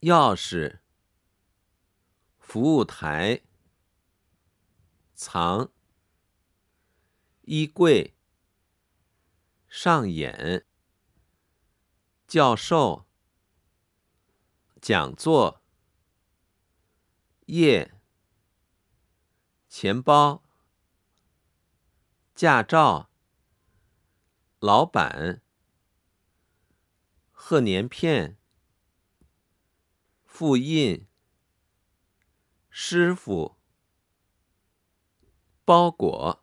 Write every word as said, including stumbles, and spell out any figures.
钥匙，服务台，藏，衣柜，上演，教授，讲座，页，钱包，驾照，老板，贺年片，复印，师傅，包裹。